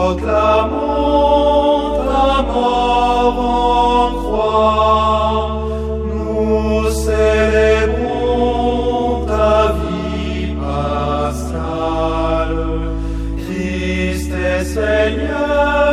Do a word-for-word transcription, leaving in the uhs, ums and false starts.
proclamons ta mort en croix, nous célébrons ta vie pascale. Christ est Seigneur.